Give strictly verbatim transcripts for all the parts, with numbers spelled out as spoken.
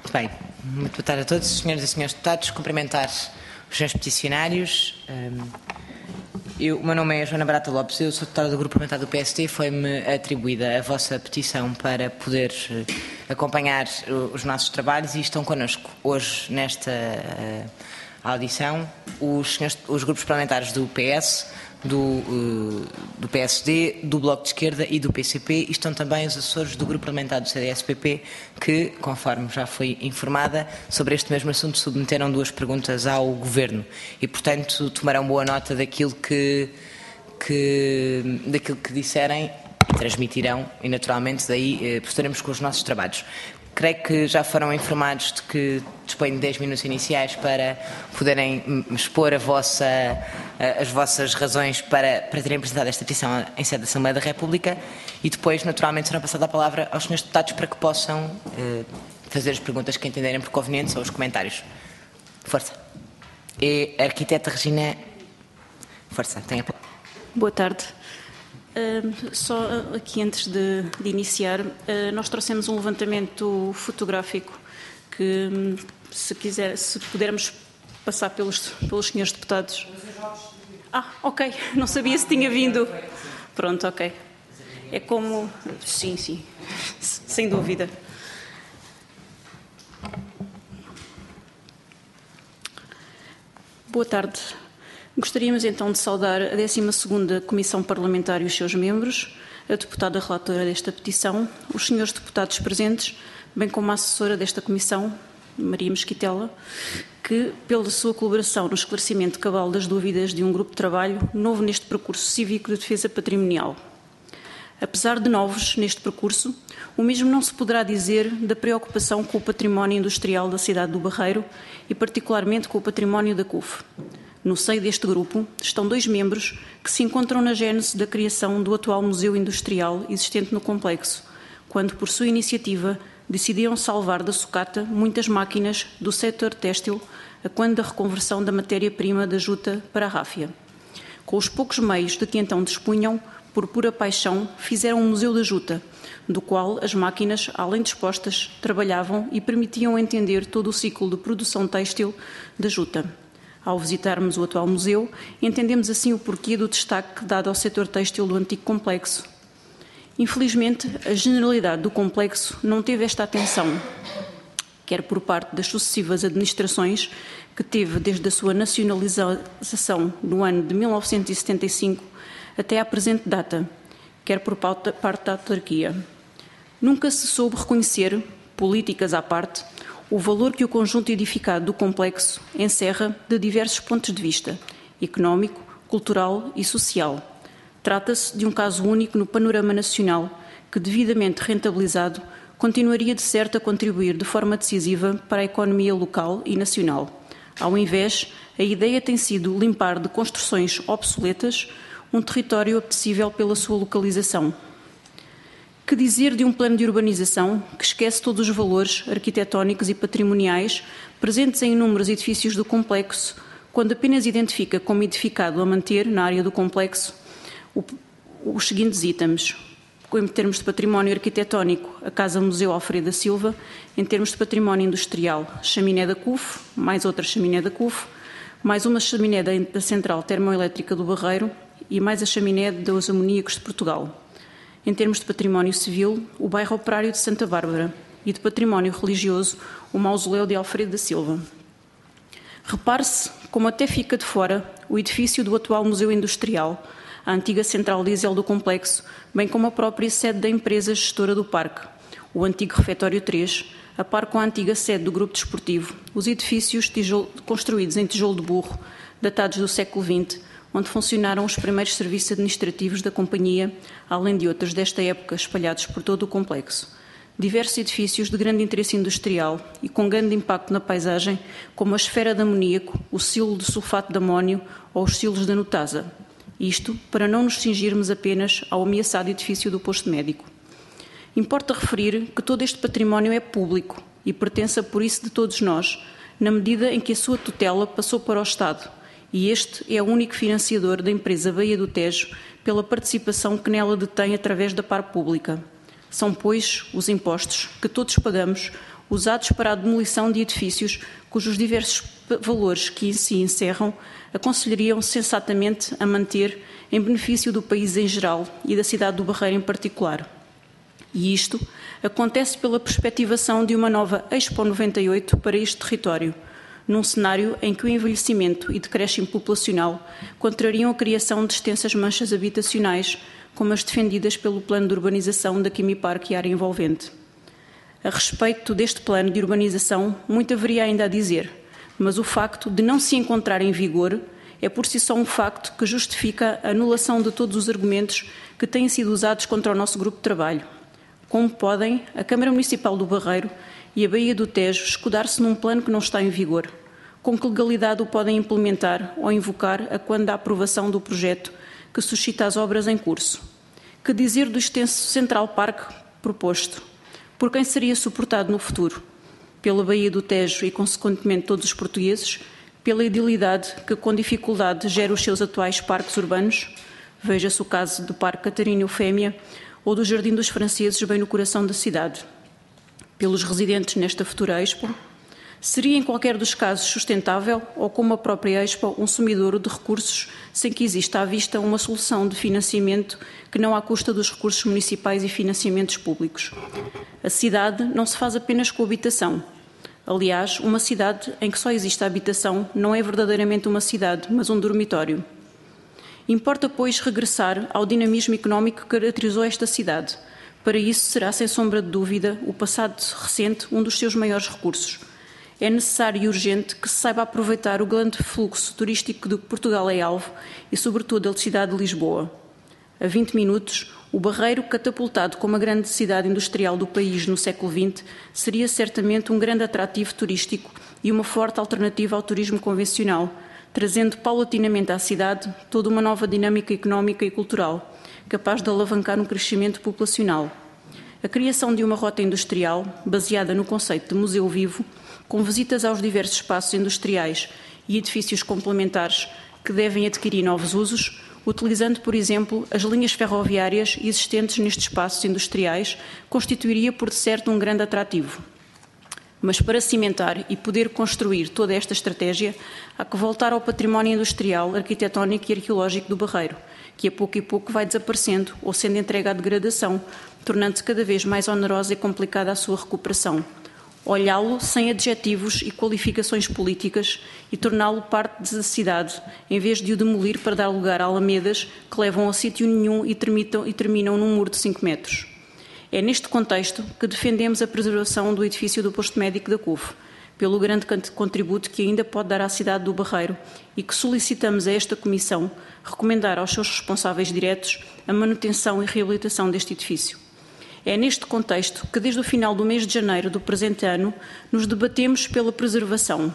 Muito bem. Muito boa tarde a todos, senhoras e senhores deputados. Cumprimentar os senhores peticionários. Eu, o meu nome é Joana Barata Lopes, eu sou deputada do Grupo Parlamentar do P S D. Foi-me atribuída a vossa petição para poder acompanhar os nossos trabalhos e estão connosco hoje nesta uh, audição os, senhores, os grupos parlamentares do P S, do, uh, do P S D, do Bloco de Esquerda e do P C P, e estão também os assessores do Grupo Parlamentar do C D S P P que, conforme já foi informada, sobre este mesmo assunto submeteram duas perguntas ao Governo e, portanto, tomarão boa nota daquilo que, que, daquilo que disserem e transmitirão, e naturalmente daí eh, prostaremos com os nossos trabalhos. Creio que já foram informados de que dispõem de dez minutos iniciais para poderem expor a vossa, as vossas razões para, para terem apresentado esta petição em sede da Assembleia da República e depois, naturalmente, será passada a palavra aos senhores deputados para que possam eh, fazer as perguntas que entenderem por convenientes ou os comentários. Força. E a arquiteta Regina... Força, tem a palavra. Boa tarde. Uh, só aqui antes de, de iniciar, uh, nós trouxemos um levantamento fotográfico que, se quiser, se pudermos passar pelos, pelos senhores deputados. Ah, ok, não sabia se tinha vindo. Pronto, ok. É como... Sim, sim, sem dúvida. Boa tarde. Gostaríamos então de saudar a décima segunda Comissão Parlamentar e os seus membros, a deputada relatora desta petição, os senhores deputados presentes, bem como a assessora desta Comissão, Maria Mesquitela, que, pela sua colaboração no esclarecimento cabal das dúvidas de um grupo de trabalho novo neste percurso cívico de defesa patrimonial. Apesar de novos neste percurso, o mesmo não se poderá dizer da preocupação com o património industrial da cidade do Barreiro e particularmente com o património da C U F. No seio deste grupo estão dois membros que se encontram na gênese da criação do atual Museu Industrial existente no complexo, quando, por sua iniciativa, decidiram salvar da sucata muitas máquinas do setor têxtil a quando da reconversão da matéria-prima da juta para a ráfia. Com os poucos meios de que então dispunham, por pura paixão, fizeram um Museu da Juta, do qual as máquinas, além dispostas, trabalhavam e permitiam entender todo o ciclo de produção têxtil da juta. Ao visitarmos o atual museu, entendemos assim o porquê do destaque dado ao setor têxtil do antigo complexo. Infelizmente, a generalidade do complexo não teve esta atenção, quer por parte das sucessivas administrações, que teve desde a sua nacionalização no ano de mil novecentos e setenta e cinco até à presente data, quer por parte da autarquia. Nunca se soube reconhecer, políticas à parte, o valor que o conjunto edificado do complexo encerra de diversos pontos de vista, económico, cultural e social. Trata-se de um caso único no panorama nacional que, devidamente rentabilizado, continuaria de certo a contribuir de forma decisiva para a economia local e nacional. Ao invés, a ideia tem sido limpar de construções obsoletas um território apetecível pela sua localização. Que dizer de um plano de urbanização que esquece todos os valores arquitetónicos e patrimoniais presentes em inúmeros edifícios do complexo, quando apenas identifica como edificado a manter, na área do complexo, o, os seguintes itens. Em termos de património arquitetónico, a Casa-Museu Alfredo da Silva; em termos de património industrial, chaminé da C U F, mais outra chaminé da C U F, mais uma chaminé da, da Central Termoelétrica do Barreiro e mais a chaminé dos Amoníacos de Portugal. Em termos de património civil, o bairro Operário de Santa Bárbara e de património religioso, o mausoléu de Alfredo da Silva. Repare-se como até fica de fora o edifício do atual Museu Industrial, a antiga central diesel do complexo, bem como a própria sede da empresa gestora do parque, o antigo Refeitório três, a par com a antiga sede do Grupo Desportivo, os edifícios tijolo, construídos em tijolo de burro, datados do século vinte, onde funcionaram os primeiros serviços administrativos da companhia, além de outros desta época espalhados por todo o complexo. Diversos edifícios de grande interesse industrial e com grande impacto na paisagem, como a esfera de amoníaco, o silo de sulfato de amónio ou os silos da Nutasa. Isto para não nos cingirmos apenas ao ameaçado edifício do posto médico. Importa referir que todo este património é público e pertence por isso de todos nós, na medida em que a sua tutela passou para o Estado, e este é o único financiador da empresa Baía do Tejo pela participação que nela detém através da par pública. São, pois, os impostos que todos pagamos usados para a demolição de edifícios cujos diversos valores que se encerram aconselhariam sensatamente a manter em benefício do país em geral e da cidade do Barreiro em particular. E isto acontece pela perspectivação de uma nova Expo noventa e oito para este território, num cenário em que o envelhecimento e decréscimo populacional contrariam a criação de extensas manchas habitacionais, como as defendidas pelo plano de urbanização da Quimiparque e área envolvente. A respeito deste plano de urbanização, muito haveria ainda a dizer, mas o facto de não se encontrar em vigor é por si só um facto que justifica a anulação de todos os argumentos que têm sido usados contra o nosso grupo de trabalho. Como podem a Câmara Municipal do Barreiro e a Baía do Tejo escudar-se num plano que não está em vigor? Com que legalidade o podem implementar ou invocar a quando da aprovação do projeto que suscita as obras em curso? Que dizer do extenso Central Park proposto? Por quem seria suportado no futuro? Pela Baía do Tejo e, consequentemente, todos os portugueses? Pela idilidade que, com dificuldade, gera os seus atuais parques urbanos? Veja-se o caso do Parque Catarina Eufémia ou do Jardim dos Franceses, bem no coração da cidade. Pelos residentes nesta futura Expo? Seria, em qualquer dos casos, sustentável ou, como a própria Expo, um sumidouro de recursos sem que exista à vista uma solução de financiamento que não à custa dos recursos municipais e financiamentos públicos? A cidade não se faz apenas com habitação. Aliás, uma cidade em que só existe a habitação não é verdadeiramente uma cidade, mas um dormitório. Importa, pois, regressar ao dinamismo económico que caracterizou esta cidade. Para isso, será, sem sombra de dúvida, o passado recente um dos seus maiores recursos. É necessário e urgente que se saiba aproveitar o grande fluxo turístico de que Portugal é alvo e, sobretudo, a cidade de Lisboa. A vinte minutos, o Barreiro, catapultado como a grande cidade industrial do país no século vinte, seria certamente um grande atrativo turístico e uma forte alternativa ao turismo convencional, trazendo paulatinamente à cidade toda uma nova dinâmica económica e cultural, capaz de alavancar um crescimento populacional. A criação de uma rota industrial, baseada no conceito de museu vivo, com visitas aos diversos espaços industriais e edifícios complementares que devem adquirir novos usos, utilizando, por exemplo, as linhas ferroviárias existentes nestes espaços industriais, constituiria, por certo, um grande atrativo. Mas para cimentar e poder construir toda esta estratégia, há que voltar ao património industrial, arquitetónico e arqueológico do Barreiro, que a pouco e pouco vai desaparecendo ou sendo entregue à degradação, tornando-se cada vez mais onerosa e complicada a sua recuperação. Olhá-lo sem adjetivos e qualificações políticas e torná-lo parte da cidade, em vez de o demolir para dar lugar a alamedas que levam a sítio nenhum e terminam, e terminam num muro de cinco metros. É neste contexto que defendemos a preservação do edifício do posto médico da C U F, pelo grande contributo que ainda pode dar à cidade do Barreiro e que solicitamos a esta Comissão recomendar aos seus responsáveis diretos a manutenção e reabilitação deste edifício. É neste contexto que, desde o final do mês de janeiro do presente ano, nos debatemos pela preservação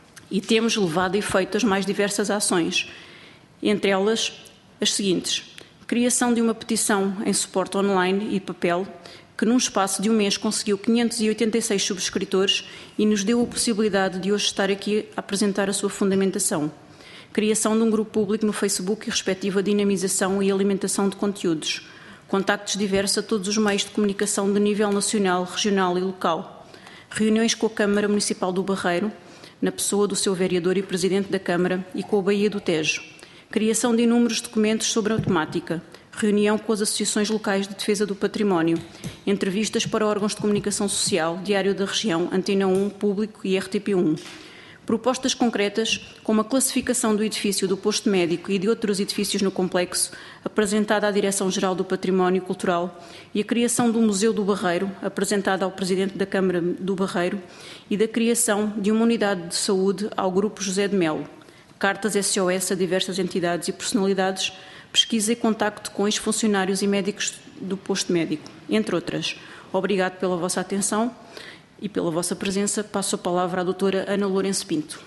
e temos levado a efeito as mais diversas ações, entre elas as seguintes: criação de uma petição em suporte online e papel, que num espaço de um mês conseguiu quinhentos e oitenta e seis subscritores e nos deu a possibilidade de hoje estar aqui a apresentar a sua fundamentação. Criação de um grupo público no Facebook e respectiva dinamização e alimentação de conteúdos. Contactos diversos a todos os meios de comunicação de nível nacional, regional e local. Reuniões com a Câmara Municipal do Barreiro, na pessoa do seu vereador e presidente da Câmara, e com a Baía do Tejo. Criação de inúmeros documentos sobre a temática. Reunião com as associações locais de defesa do património. Entrevistas para órgãos de comunicação social, Diário da Região, Antena um, Público e R T P um. Propostas concretas, como a classificação do edifício do posto médico e de outros edifícios no complexo, apresentada à Direção-Geral do Património Cultural, e a criação do Museu do Barreiro, apresentada ao Presidente da Câmara do Barreiro, e da criação de uma unidade de saúde ao Grupo José de Melo. Cartas S O S a diversas entidades e personalidades, pesquisa e contacto com ex-funcionários e médicos do posto médico, entre outras. Obrigado pela vossa atenção e pela vossa presença. Passo a palavra à doutora Ana Lourenço Pinto.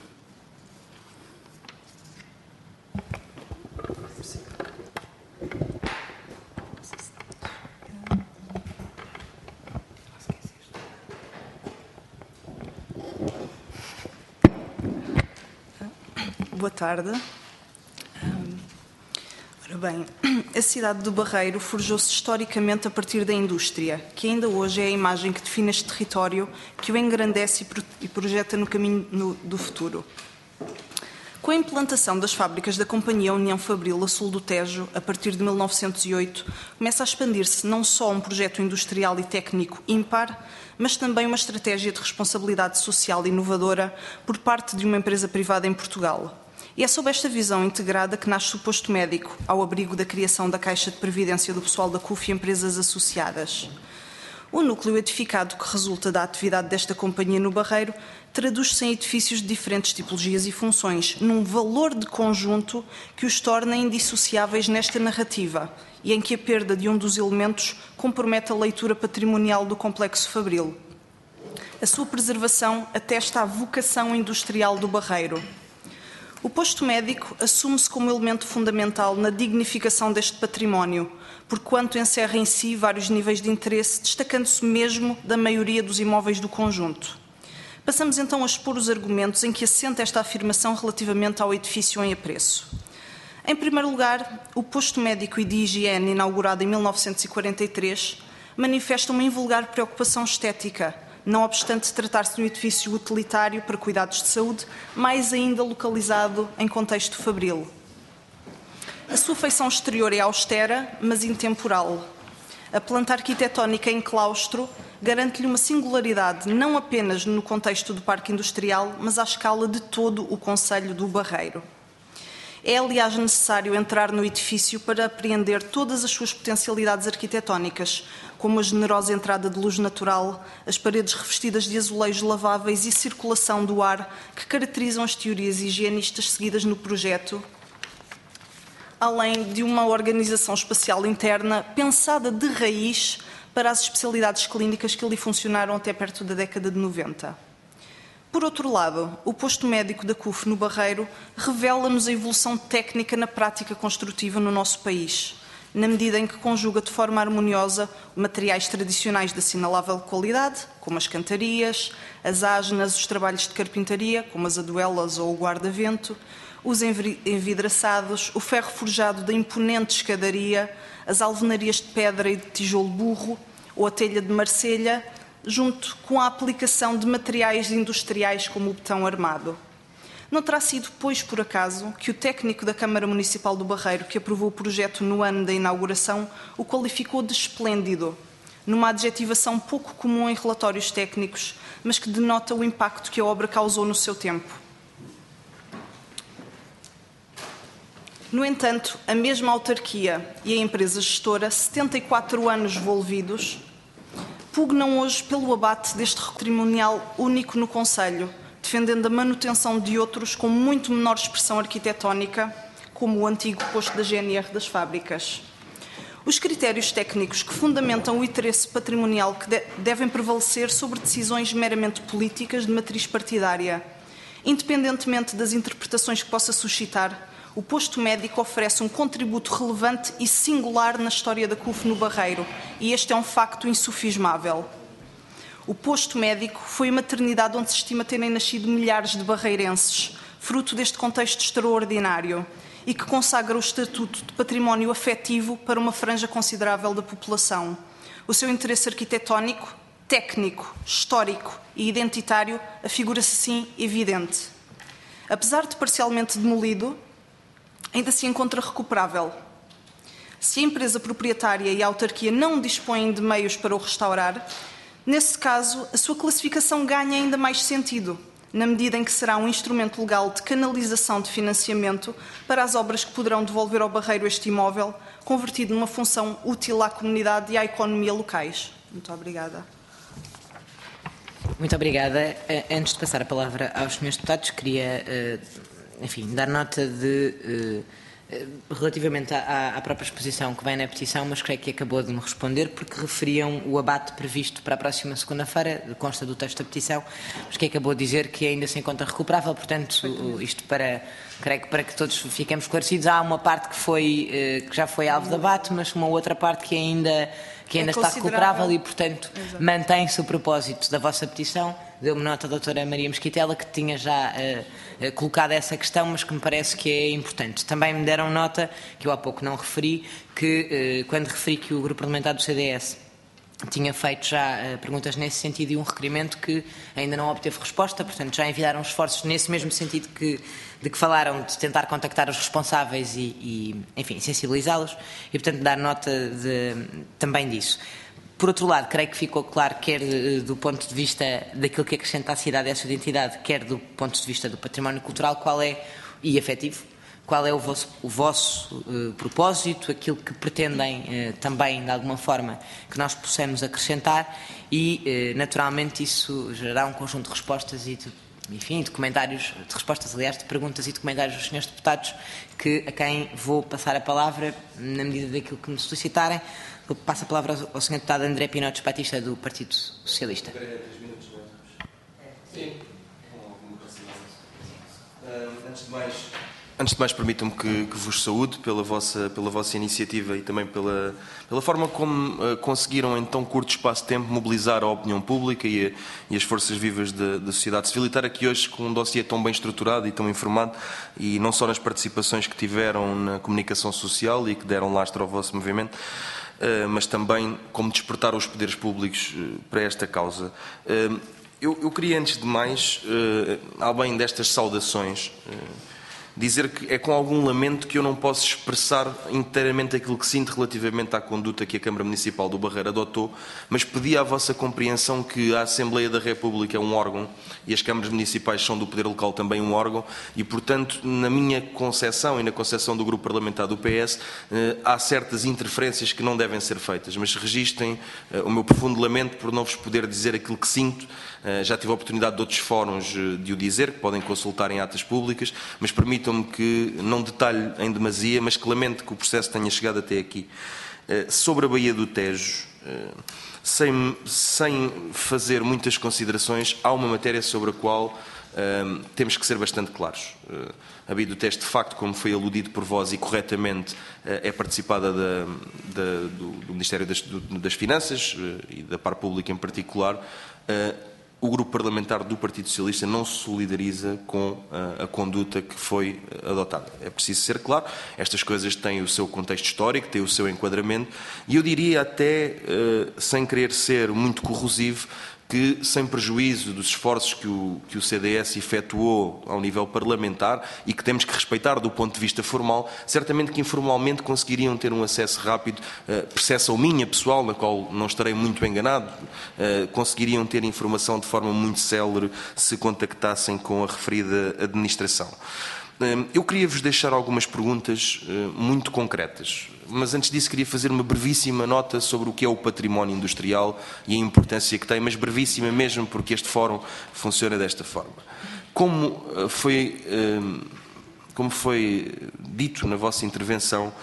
Boa tarde. Ora bem, a cidade do Barreiro forjou-se historicamente a partir da indústria, que ainda hoje é a imagem que define este território, que o engrandece e projeta no caminho no, do futuro. Com a implantação das fábricas da Companhia União Fabril a sul do Tejo, a partir de mil novecentos e oito, começa a expandir-se não só um projeto industrial e técnico ímpar, mas também uma estratégia de responsabilidade social inovadora por parte de uma empresa privada em Portugal. E é sob esta visão integrada que nasce o posto médico, ao abrigo da criação da Caixa de Previdência do pessoal da C U F e empresas associadas. O núcleo edificado que resulta da atividade desta companhia no Barreiro traduz-se em edifícios de diferentes tipologias e funções, num valor de conjunto que os torna indissociáveis nesta narrativa e em que a perda de um dos elementos compromete a leitura patrimonial do complexo fabril. A sua preservação atesta a vocação industrial do Barreiro. O posto médico assume-se como elemento fundamental na dignificação deste património, porquanto encerra em si vários níveis de interesse, destacando-se mesmo da maioria dos imóveis do conjunto. Passamos então a expor os argumentos em que assenta esta afirmação relativamente ao edifício em apreço. Em primeiro lugar, o posto médico e de higiene, inaugurado em mil novecentos e quarenta e três, manifesta uma invulgar preocupação estética, não obstante tratar-se de um edifício utilitário para cuidados de saúde, mais ainda localizado em contexto fabril. A sua feição exterior é austera, mas intemporal. A planta arquitetónica em claustro garante-lhe uma singularidade não apenas no contexto do parque industrial, mas à escala de todo o concelho do Barreiro. É, aliás, necessário entrar no edifício para apreender todas as suas potencialidades arquitetónicas, como a generosa entrada de luz natural, as paredes revestidas de azulejos laváveis e circulação do ar que caracterizam as teorias higienistas seguidas no projeto, além de uma organização espacial interna pensada de raiz para as especialidades clínicas que ali funcionaram até perto da década de noventa. Por outro lado, o posto médico da C U F no Barreiro revela-nos a evolução técnica na prática construtiva no nosso país, na medida em que conjuga de forma harmoniosa materiais tradicionais de assinalável qualidade, como as cantarias, as asnas, os trabalhos de carpintaria, como as aduelas ou o guarda-vento, os envidraçados, o ferro forjado da imponente escadaria, as alvenarias de pedra e de tijolo burro ou a telha de marselha, junto com a aplicação de materiais industriais como o betão armado. Não terá sido, pois, por acaso, que o técnico da Câmara Municipal do Barreiro, que aprovou o projeto no ano da inauguração, o qualificou de esplêndido, numa adjetivação pouco comum em relatórios técnicos, mas que denota o impacto que a obra causou no seu tempo. No entanto, a mesma autarquia e a empresa gestora, setenta e quatro anos envolvidos, pugnam hoje pelo abate deste patrimonial único no concelho, defendendo a manutenção de outros com muito menor expressão arquitetónica, como o antigo posto da G N R das fábricas. Os critérios técnicos que fundamentam o interesse patrimonial que de devem prevalecer sobre decisões meramente políticas de matriz partidária. Independentemente das interpretações que possa suscitar, o posto médico oferece um contributo relevante e singular na história da C U F no Barreiro, e este é um facto insufismável. O posto médico foi a maternidade onde se estima terem nascido milhares de barreirenses, fruto deste contexto extraordinário, e que consagra o estatuto de património afetivo para uma franja considerável da população. O seu interesse arquitetónico, técnico, histórico e identitário afigura-se assim evidente. Apesar de parcialmente demolido, ainda se encontra recuperável. Se a empresa proprietária e a autarquia não dispõem de meios para o restaurar, nesse caso, a sua classificação ganha ainda mais sentido, na medida em que será um instrumento legal de canalização de financiamento para as obras que poderão devolver ao Barreiro este imóvel, convertido numa função útil à comunidade e à economia locais. Muito obrigada. Muito obrigada. Antes de passar a palavra aos senhores deputados, queria, enfim, dar nota de, relativamente à, à própria exposição que vem na petição, mas creio que acabou de me responder, porque referiam o abate previsto para a próxima segunda-feira, consta do texto da petição, mas que acabou de dizer que ainda se encontra recuperável, portanto, isto para, creio que para que todos fiquemos esclarecidos, há uma parte que, foi, que já foi alvo de abate, mas uma outra parte que ainda que ainda é está recuperável e, portanto, mantém-se o propósito da vossa petição. Deu-me nota a doutora Maria Mesquitela que tinha já uh, uh, colocado essa questão, mas que me parece que é importante. Também me deram nota, que eu há pouco não referi, que uh, quando referi que o Grupo Parlamentar do C D S tinha feito já uh, perguntas nesse sentido e um requerimento que ainda não obteve resposta, portanto já enviaram esforços nesse mesmo sentido que, de que falaram, de tentar contactar os responsáveis e, e enfim, sensibilizá-los e, portanto, dar nota de, também disso. Por outro lado, creio que ficou claro, quer do ponto de vista daquilo que acrescenta à cidade e à sua identidade, quer do ponto de vista do património cultural, qual é, e afetivo, qual é o vosso, o vosso uh, propósito, aquilo que pretendem uh, também, de alguma forma, que nós possamos acrescentar e, uh, naturalmente, isso gerará um conjunto de respostas e de, enfim, de comentários, de respostas, aliás, de perguntas e de comentários dos senhores deputados, que, a quem vou passar a palavra, na medida daquilo que me solicitarem. Eu passo a palavra ao senhor deputado André Pinotes Batista, do Partido Socialista. Sim. Antes de mais, antes de mais permitam-me que, que vos saúde pela vossa, pela vossa iniciativa e também pela, pela forma como uh, conseguiram em tão curto espaço de tempo mobilizar a opinião pública e, a, e as forças vivas da, da sociedade civil e estar aqui hoje com um dossiê tão bem estruturado e tão informado, e não só nas participações que tiveram na comunicação social e que deram lastro ao vosso movimento, Uh, mas também como despertar os poderes públicos uh, para esta causa. Uh, eu, eu queria, antes de mais, uh, além destas saudações, uh, dizer que é com algum lamento que eu não posso expressar inteiramente aquilo que sinto relativamente à conduta que a Câmara Municipal do Barreiro adotou, mas pedi à vossa compreensão que a Assembleia da República é um órgão e as câmaras municipais são do poder local também um órgão e, portanto, na minha concepção e na concepção do Grupo Parlamentar do P S, há certas interferências que não devem ser feitas, mas registrem o meu profundo lamento por não vos poder dizer aquilo que sinto. Já tive a oportunidade de outros fóruns de o dizer, que podem consultar em atas públicas, mas permitam-me que não detalhe em demasia, mas que lamento que o processo tenha chegado até aqui. Sobre a Baía do Tejo, sem, sem fazer muitas considerações, há uma matéria sobre a qual uh, temos que ser bastante claros. Uh, a Baía do Tejo, de facto, como foi aludido por vós e corretamente, uh, é participada da, da, do, do Ministério das, do, das Finanças uh, e da Par Pública em particular. Uh, O grupo parlamentar do Partido Socialista não se solidariza com a, a conduta que foi adotada. É preciso ser claro, estas coisas têm o seu contexto histórico, têm o seu enquadramento, e eu diria até, uh, sem querer ser muito corrosivo, que, sem prejuízo dos esforços que o, que o C D S efetuou ao nível parlamentar e que temos que respeitar do ponto de vista formal, certamente que informalmente conseguiriam ter um acesso rápido, uh, percepção minha pessoal, na qual não estarei muito enganado, uh, conseguiriam ter informação de forma muito célere se contactassem com a referida administração. Eu queria-vos deixar algumas perguntas muito concretas, mas antes disso queria fazer uma brevíssima nota sobre o que é o património industrial e a importância que tem, mas brevíssima mesmo porque este fórum funciona desta forma. Como foi, como foi dito na vossa intervenção,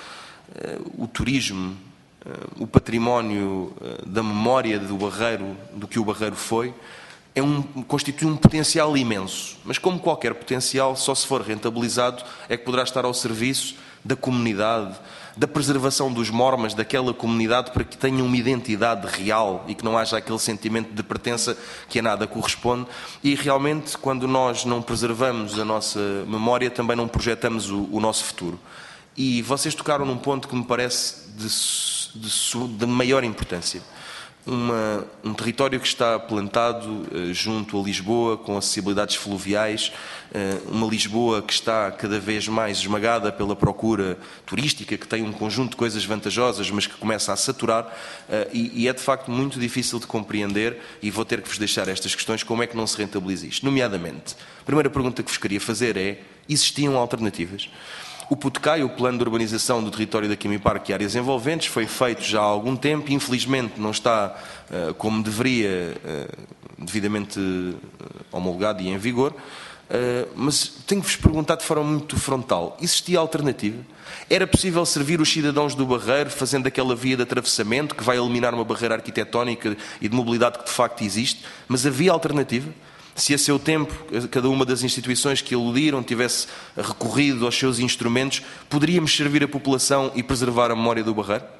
o turismo, o património da memória do Barreiro, do que o Barreiro foi, É um, constitui um potencial imenso, mas como qualquer potencial, só se for rentabilizado é que poderá estar ao serviço da comunidade, da preservação dos mormas daquela comunidade para que tenham uma identidade real e que não haja aquele sentimento de pertença que a nada corresponde. E realmente, quando nós não preservamos a nossa memória, também não projetamos o, o nosso futuro. E vocês tocaram num ponto que me parece de, de, de maior importância. Uma, um território que está plantado uh, junto a Lisboa, com acessibilidades fluviais, uh, uma Lisboa que está cada vez mais esmagada pela procura turística, que tem um conjunto de coisas vantajosas, mas que começa a saturar, uh, e, e é de facto muito difícil de compreender, e vou ter que vos deixar estas questões, como é que não se rentabiliza isto. Nomeadamente, a primeira pergunta que vos queria fazer é, existiam alternativas? O PUTCAI, o Plano de Urbanização do Território da Quimipark e Áreas Envolventes, foi feito já há algum tempo, infelizmente não está uh, como deveria, uh, devidamente uh, homologado e em vigor, uh, mas tenho-vos perguntado de forma muito frontal, existia alternativa? Era possível servir os cidadãos do Barreiro fazendo aquela via de atravessamento que vai eliminar uma barreira arquitetónica e de mobilidade que de facto existe, mas havia alternativa? Se a seu tempo, cada uma das instituições que aludiram tivesse recorrido aos seus instrumentos, poderíamos servir a população e preservar a memória do Barreiro?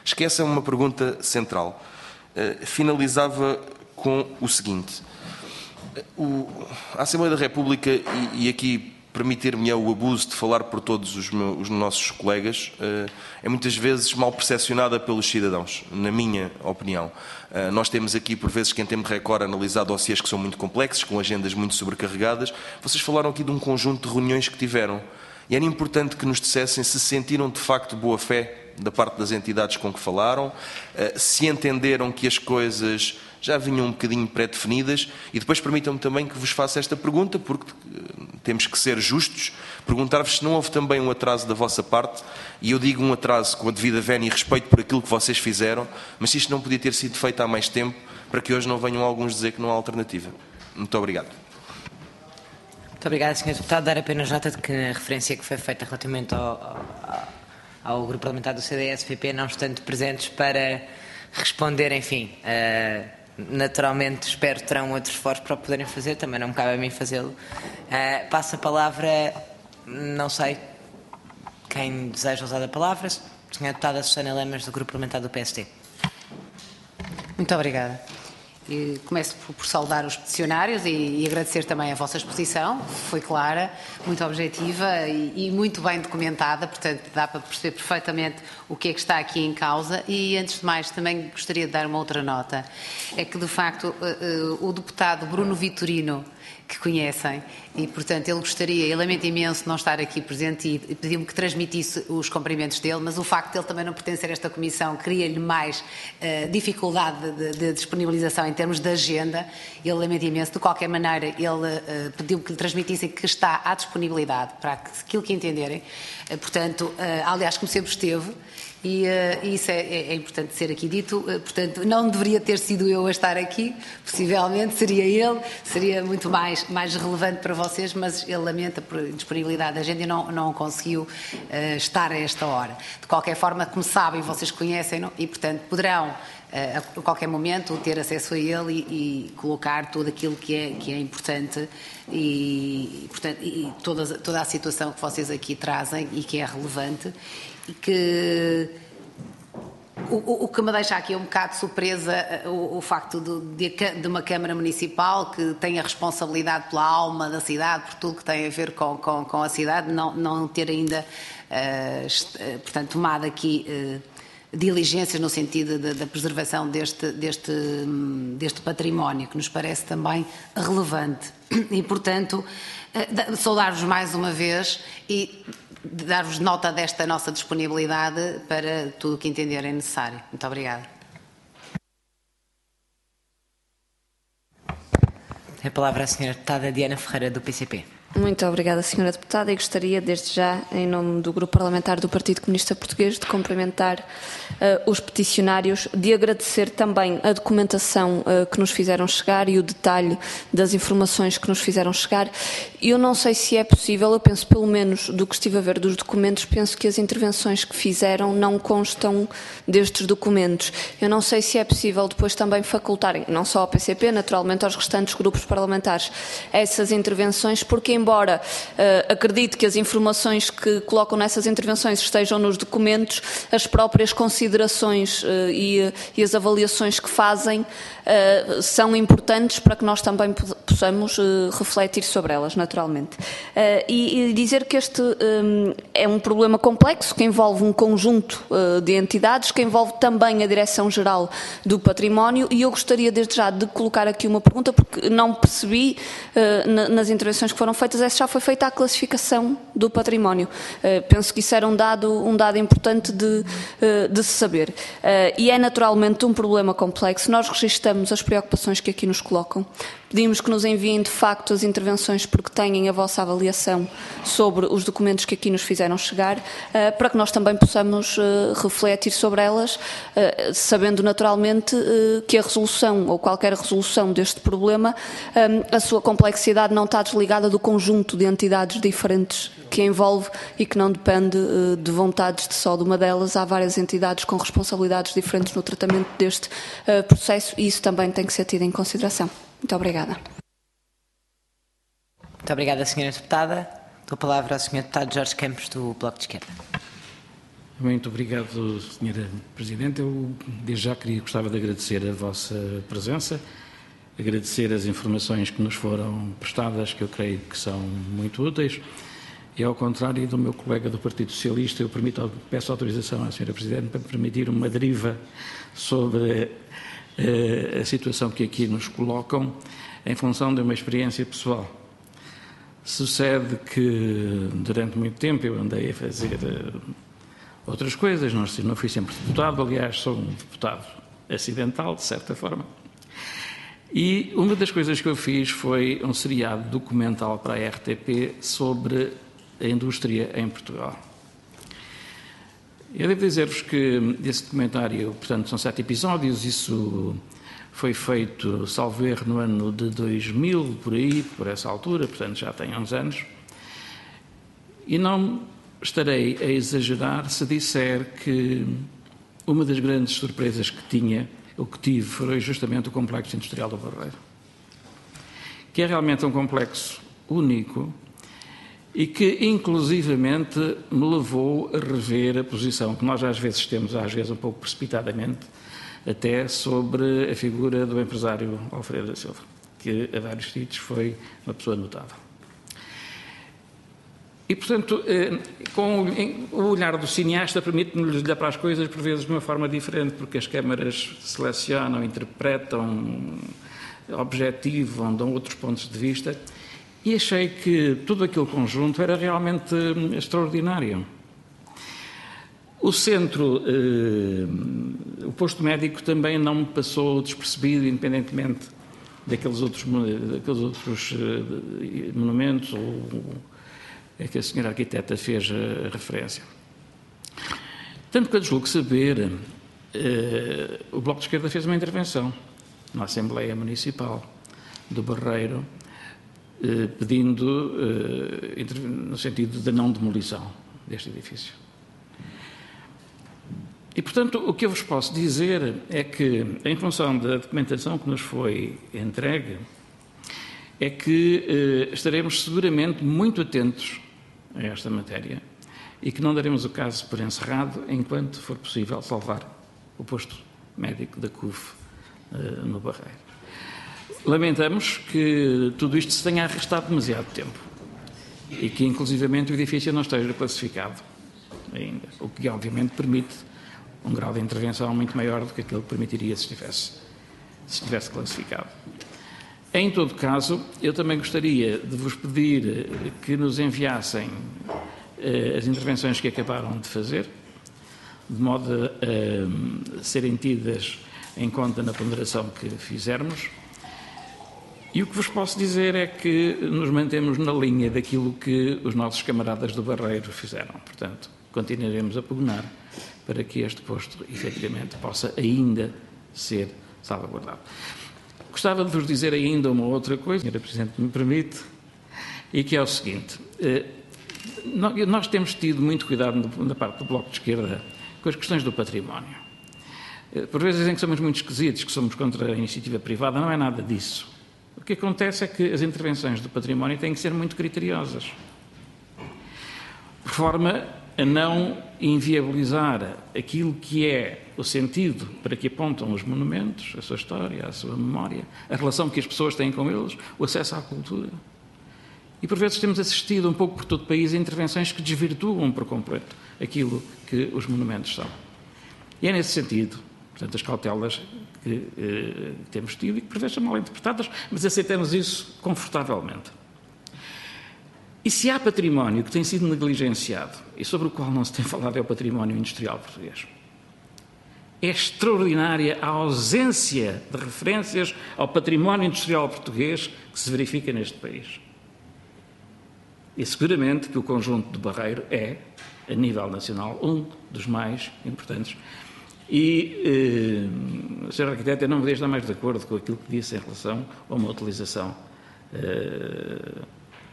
Acho que essa é uma pergunta central. Uh, finalizava com o seguinte. O, a Assembleia da República, e, e aqui permitir-me o abuso de falar por todos os, meus, os nossos colegas, é muitas vezes mal percepcionada pelos cidadãos, na minha opinião. Nós temos aqui, por vezes, que em tempo recorde, analisado dossiês que são muito complexos, com agendas muito sobrecarregadas. Vocês falaram aqui de um conjunto de reuniões que tiveram. E era importante que nos dissessem se sentiram de facto boa fé da parte das entidades com que falaram, se entenderam que as coisas já vinham um bocadinho pré-definidas, e depois permitam-me também que vos faça esta pergunta, porque temos que ser justos, perguntar-vos se não houve também um atraso da vossa parte, e eu digo um atraso com a devida vénia e respeito por aquilo que vocês fizeram, mas se isto não podia ter sido feito há mais tempo, para que hoje não venham alguns dizer que não há alternativa. Muito obrigado. Muito obrigado, senhor Deputado. Dar apenas nota de que a referência que foi feita relativamente ao, ao, ao grupo parlamentar do C D S P P, não estando presentes para responder, enfim, uh, naturalmente espero que terão outros foros para o poderem fazer, também não me cabe a mim fazê-lo. Uh, passo a palavra, não sei quem deseja usar a palavra, senhora Deputada Susana Lemas, do grupo parlamentar do P S T. Muito obrigada. E começo por, por saudar os peticionários e, e agradecer também a vossa exposição, foi clara, muito objetiva e, e muito bem documentada, portanto dá para perceber perfeitamente o que é que está aqui em causa. E antes de mais também gostaria de dar uma outra nota, é que de facto uh, uh, o deputado Bruno Vitorino, que conhecem, e portanto ele gostaria, ele lamenta imenso não estar aqui presente e pediu-me que transmitisse os cumprimentos dele, mas o facto de ele também não pertencer a esta comissão cria-lhe mais uh, dificuldade de, de disponibilização em termos de agenda. Ele lamenta imenso. De qualquer maneira, ele uh, pediu-me que lhe transmitissem que está à disponibilidade para aquilo que entenderem. Uh, portanto, uh, aliás, como sempre esteve, e uh, isso é, é, é importante ser aqui dito, uh, portanto não deveria ter sido eu a estar aqui, possivelmente seria ele, seria muito mais, mais relevante para vocês, mas ele lamenta por disponibilidade da agenda e não, não conseguiu uh, estar a esta hora. De qualquer forma, como sabem, vocês conhecem-no e portanto poderão uh, a qualquer momento ter acesso a ele e, e colocar tudo aquilo que é, que é importante e, portanto, e toda, toda a situação que vocês aqui trazem e que é relevante. E que o, o que me deixa aqui um bocado surpresa o, o facto de, de uma Câmara Municipal que tem a responsabilidade pela alma da cidade, por tudo que tem a ver com, com, com a cidade, não, não ter ainda uh, portanto, tomado aqui uh, diligências no sentido da preservação deste, deste, deste património, que nos parece também relevante. E, portanto, uh, saudar-vos mais uma vez e dar-vos nota desta nossa disponibilidade para tudo o que entenderem necessário. Muito obrigada. A palavra à senhora Deputada Diana Ferreira, do P C P. Muito obrigada, senhora Deputada, e gostaria, desde já, em nome do Grupo Parlamentar do Partido Comunista Português, de cumprimentar uh, os peticionários, de agradecer também a documentação uh, que nos fizeram chegar e o detalhe das informações que nos fizeram chegar. Eu não sei se é possível, eu penso, pelo menos do que estive a ver dos documentos, penso que as intervenções que fizeram não constam destes documentos. Eu não sei se é possível depois também facultarem, não só ao P C P, naturalmente aos restantes grupos parlamentares, essas intervenções, porque embora uh, acredite que as informações que colocam nessas intervenções estejam nos documentos, as próprias considerações uh, e, e as avaliações que fazem uh, são importantes para que nós também possamos uh, refletir sobre elas, naturalmente. Uh, e, e dizer que este um, é um problema complexo, que envolve um conjunto uh, de entidades, que envolve também a Direção-Geral do Património, e eu gostaria desde já de colocar aqui uma pergunta, porque não percebi uh, na, nas intervenções que foram feitas, essa já foi feita a classificação do património. Uh, penso que isso era um dado, um dado importante de, uh, de se saber. Uh, e é naturalmente um problema complexo. Nós registramos as preocupações que aqui nos colocam. Pedimos que nos enviem de facto as intervenções porque têm a vossa avaliação sobre os documentos que aqui nos fizeram chegar, uh, para que nós também possamos uh, refletir sobre elas, uh, sabendo naturalmente uh, que a resolução ou qualquer resolução deste problema, um, a sua complexidade não está desligada do conjunto de entidades diferentes que envolve e que não depende uh, de vontades de só de uma delas. Há várias entidades com responsabilidades diferentes no tratamento deste uh, processo e isso também tem que ser tido em consideração. Muito obrigada. Muito obrigada, senhora Deputada. Dou a palavra ao senhor Deputado Jorge Campos, do Bloco de Esquerda. Muito obrigado, senhora Presidente. Eu, desde já, queria, gostava de agradecer a vossa presença, agradecer as informações que nos foram prestadas, que eu creio que são muito úteis. E, ao contrário do meu colega do Partido Socialista, eu permito, peço autorização à senhora Presidente para permitir uma deriva sobre uh, a situação que aqui nos colocam, em função de uma experiência pessoal. Sucede que, durante muito tempo, eu andei a fazer uh, outras coisas, não, não fui sempre deputado, aliás, sou um deputado acidental, de certa forma. E uma das coisas que eu fiz foi um seriado documental para a R T P sobre a indústria em Portugal. Eu devo dizer-vos que esse documentário, portanto, são sete episódios, isso foi feito, salvo erro, no ano de dois mil, por aí, por essa altura, portanto já tem uns anos, e não estarei a exagerar se disser que uma das grandes surpresas que tinha, ou que tive, foi justamente o Complexo Industrial do Barreiro, que é realmente um complexo único e que, inclusivamente, me levou a rever a posição que nós às vezes temos, às vezes um pouco precipitadamente, até sobre a figura do empresário Alfredo da Silva, que a vários sítios foi uma pessoa notável. E, portanto, com o olhar do cineasta, permite-nos olhar para as coisas, por vezes, de uma forma diferente, porque as câmaras selecionam, interpretam, objetivam, dão outros pontos de vista, e achei que todo aquele conjunto era realmente extraordinário. O centro, eh, o posto médico também não me passou despercebido, independentemente daqueles outros, daqueles outros eh, monumentos ou é que a senhora arquiteta fez a referência. Tanto que eu julgo saber, eh, o Bloco de Esquerda fez uma intervenção na Assembleia Municipal do Barreiro, eh, pedindo, eh, no sentido da não demolição deste edifício. E, portanto, o que eu vos posso dizer é que, em função da documentação que nos foi entregue, é que eh, estaremos seguramente muito atentos a esta matéria e que não daremos o caso por encerrado enquanto for possível salvar o posto médico da C U F uh, no Barreiro. Lamentamos que tudo isto se tenha arrastado demasiado tempo e que, inclusivamente, o edifício não esteja classificado ainda, o que, obviamente, permite um grau de intervenção muito maior do que aquele que permitiria se estivesse, se estivesse classificado. Em todo caso, eu também gostaria de vos pedir que nos enviassem eh, as intervenções que acabaram de fazer, de modo a eh, serem tidas em conta na ponderação que fizermos. E o que vos posso dizer é que nos mantemos na linha daquilo que os nossos camaradas do Barreiro fizeram. Portanto, continuaremos a pugnar para que este posto, efetivamente, possa ainda ser salvaguardado. Gostava de vos dizer ainda uma outra coisa, senhora Presidente, me permite, e que é o seguinte. Nós temos tido muito cuidado da parte do Bloco de Esquerda com as questões do património. Por vezes dizem que somos muito esquisitos, que somos contra a iniciativa privada, não é nada disso. O que acontece é que as intervenções do património têm que ser muito criteriosas, de forma a não inviabilizar aquilo que é o sentido para que apontam os monumentos, a sua história, a sua memória, a relação que as pessoas têm com eles, o acesso à cultura. E, por vezes, temos assistido um pouco por todo o país a intervenções que desvirtuam por completo aquilo que os monumentos são. E é nesse sentido, portanto, as cautelas que eh, temos tido e que, por vezes, são mal interpretadas, mas aceitamos isso confortavelmente. E se há património que tem sido negligenciado e sobre o qual não se tem falado é o património industrial português. É extraordinária a ausência de referências ao património industrial português que se verifica neste país. E seguramente que o conjunto do Barreiro é, a nível nacional, um dos mais importantes. E, eh, senhor Arquiteto, eu não me deixo estar mais de acordo com aquilo que disse em relação a uma utilização eh,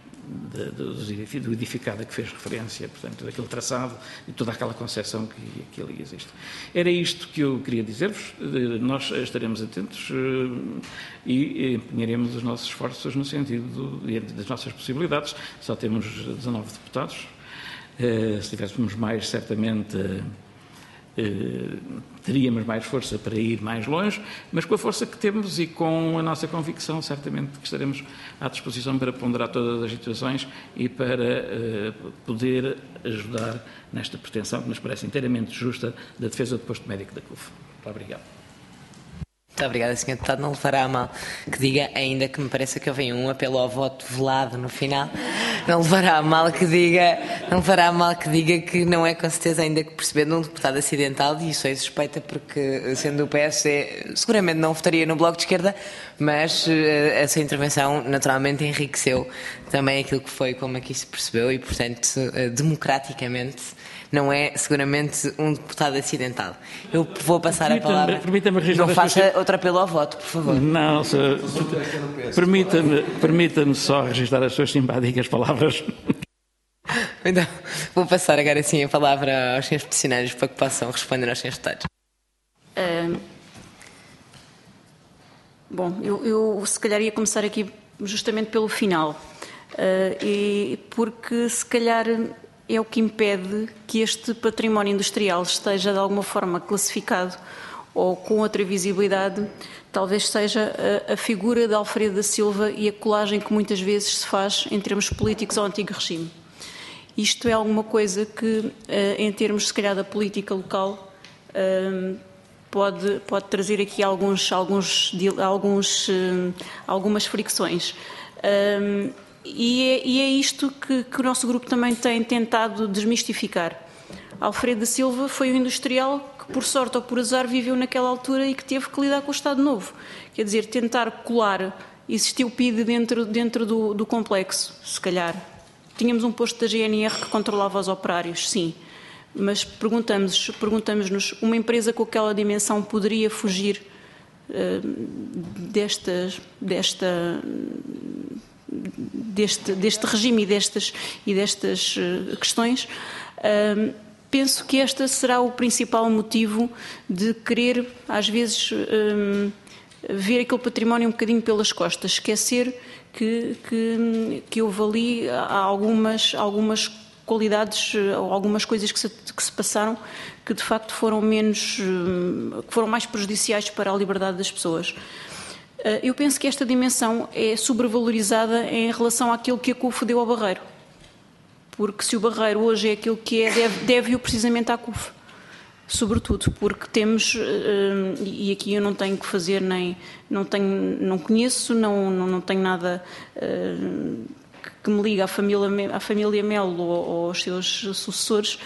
do edificado a que fez referência, portanto, daquele traçado e toda aquela concepção que, que ali existe. Era isto que eu queria dizer-vos. Nós estaremos atentos e empenharemos os nossos esforços no sentido das nossas possibilidades. Só temos dezanove deputados Se tivéssemos mais, certamente teríamos mais força para ir mais longe, mas com a força que temos e com a nossa convicção, certamente que estaremos à disposição para ponderar todas as situações e para poder ajudar nesta pretensão que nos parece inteiramente justa da defesa do posto médico da C U F. Muito obrigado. Muito obrigada, senhor Deputado. Não levará a mal que diga, ainda que me pareça que houve um apelo ao voto velado no final, não levará a mal que diga, não levará a mal que diga que não é com certeza ainda que percebendo um deputado acidental, e isso é suspeita porque, sendo do P S D, seguramente não votaria no Bloco de Esquerda, mas a sua intervenção naturalmente enriqueceu também aquilo que foi, como aqui se percebeu, e portanto, democraticamente, não é seguramente um deputado acidental. Eu vou passar a palavra. Não faça outro apelo ao voto, por favor. Não, permita-me permita-me só registrar as suas simpáticas palavras. Então, vou passar agora sim a palavra aos senhores peticionários para que possam responder aos senhores deputados. Uh, bom, eu, eu se calhar ia começar aqui justamente pelo final, uh, e porque se calhar é o que impede que este património industrial esteja de alguma forma classificado ou com outra visibilidade, talvez seja a, a figura de Alfredo da Silva e a colagem que muitas vezes se faz em termos políticos ao antigo regime. Isto é alguma coisa que, em termos se calhar da política local, pode, pode trazer aqui alguns, alguns, alguns, algumas fricções. E é, e é isto que, que o nosso grupo também tem tentado desmistificar. Alfredo da Silva foi um industrial que, por sorte ou por azar, viveu naquela altura e que teve que lidar com o Estado Novo. Quer dizer, tentar colar, existiu P I D dentro, dentro do, do complexo, se calhar. Tínhamos um posto da G N R que controlava os operários, sim. Mas perguntamos, perguntamos-nos, uma empresa com aquela dimensão poderia fugir uh, destas... desta Deste, deste regime e destas, e destas uh, questões, uh, penso que este será o principal motivo de querer, às vezes, uh, ver aquele património um bocadinho pelas costas, esquecer que, que, que houve ali algumas, algumas qualidades, ou algumas coisas que se, que se passaram que de facto foram menos, uh, que foram mais prejudiciais para a liberdade das pessoas. Eu penso que esta dimensão é sobrevalorizada em relação àquilo que a C U F deu ao Barreiro. Porque se o Barreiro hoje é aquilo que é, deve, deve-o precisamente à C U F. Sobretudo porque temos, e aqui eu não tenho que fazer nem, não, tenho, não conheço, não, não, não tenho nada que me liga à família, à família Melo ou aos seus sucessores,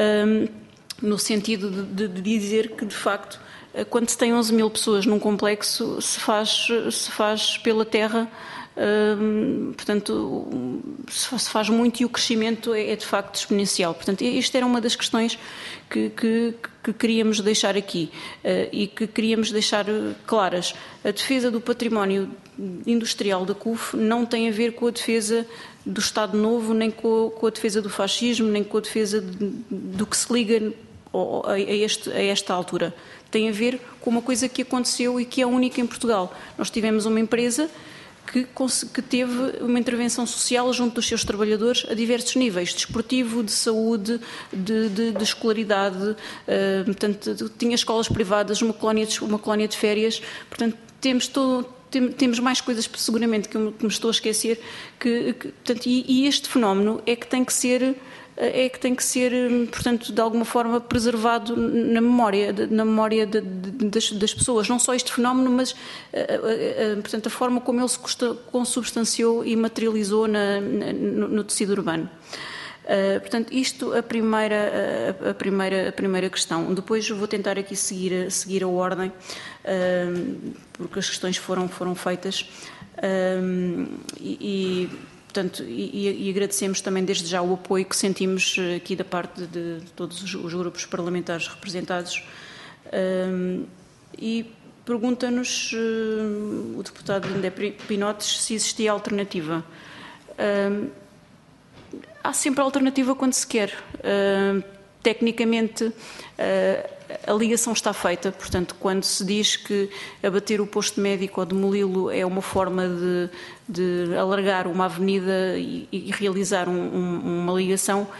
no sentido de, de dizer que, de facto, quando se tem onze mil pessoas num complexo, se faz, se faz pela terra, hum, portanto, se faz muito e o crescimento é, é de facto exponencial. Portanto, esta era uma das questões que, que, que queríamos deixar aqui uh, e que queríamos deixar claras. A defesa do património industrial da C U F não tem a ver com a defesa do Estado Novo, nem com, com a defesa do fascismo, nem com a defesa de, do que se liga a, a, este, a esta altura. Tem a ver com uma coisa que aconteceu e que é única em Portugal. Nós tivemos uma empresa que, que teve uma intervenção social junto dos seus trabalhadores a diversos níveis, desportivo, de saúde, de, de, de escolaridade, uh, portanto, tinha escolas privadas, uma colónia de, uma colónia de férias, portanto, temos todo... Temos mais coisas, seguramente, que, eu, que me estou a esquecer, que, que, portanto, e, e este fenómeno é que tem que ser, é que tem que ser, portanto, de alguma forma preservado na memória, na memória de, de, das, das pessoas. Não só este fenómeno, mas, a, a, a, portanto, a forma como ele se consubstanciou e materializou na, na, no, no tecido urbano. Uh, portanto, isto a primeira, a, a, primeira, a primeira questão. Depois vou tentar aqui seguir, seguir a ordem, uh, porque as questões foram, foram feitas uh, e, e, portanto, e, e agradecemos também desde já o apoio que sentimos aqui da parte de, de todos os, os grupos parlamentares representados. Uh, e pergunta-nos uh, o deputado André Pinotes se existia alternativa. Uh, Há sempre alternativa quando se quer. Uh, tecnicamente, uh, a ligação está feita. Portanto, quando se diz que abater o posto médico ou demoli-lo é uma forma de, de alargar uma avenida e, e realizar um, um, uma ligação,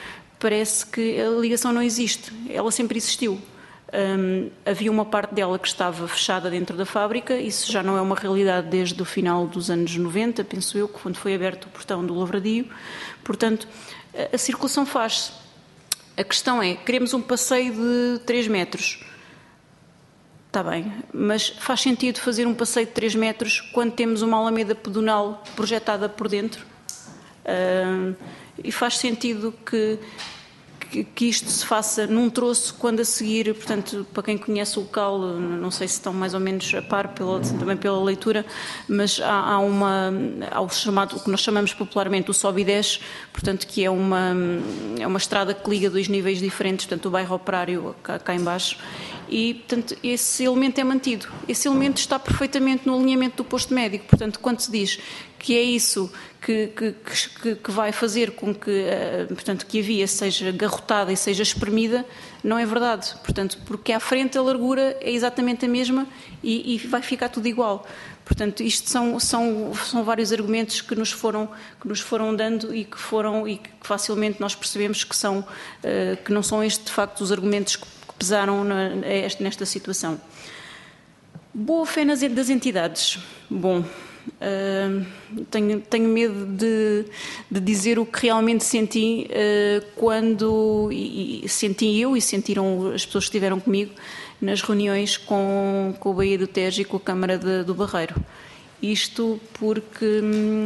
parece que a ligação não existe. Ela sempre existiu. Um, havia uma parte dela que estava fechada dentro da fábrica, isso já não é uma realidade desde o final dos anos noventa, penso eu, quando foi aberto o portão do Lavradio. Portanto, a, a circulação faz-se. A questão é, queremos um passeio de três metros. Está bem, mas faz sentido fazer um passeio de três metros quando temos uma alameda pedonal projetada por dentro? Uh, e faz sentido que, que, que isto se faça num troço quando a seguir, portanto, para quem conhece o local, não sei se estão mais ou menos a par pela, também pela leitura, mas há, há uma, há o chamado, o que nós chamamos popularmente o sobe e desce, portanto, que é uma, é uma estrada que liga dois níveis diferentes, portanto, o bairro Operário cá, cá em baixo, e, portanto, esse elemento é mantido. Esse elemento está perfeitamente no alinhamento do posto médico. Portanto, quando se diz que é isso que, que, que, que vai fazer com que, portanto, que a via seja garrotada e seja espremida, não é verdade. Portanto, porque à frente a largura é exatamente a mesma e, e vai ficar tudo igual. Portanto, isto são, são, são vários argumentos que nos foram, que nos foram dando e que, foram, e que facilmente nós percebemos que, são, que não são estes, de facto, os argumentos que pesaram nesta situação. Boa fé das entidades. Bom, uh, tenho, tenho medo de, de dizer o que realmente senti uh, quando e, e senti eu e sentiram as pessoas que estiveram comigo nas reuniões com, com o Baía do Tejo e com a Câmara de, do Barreiro. Isto porque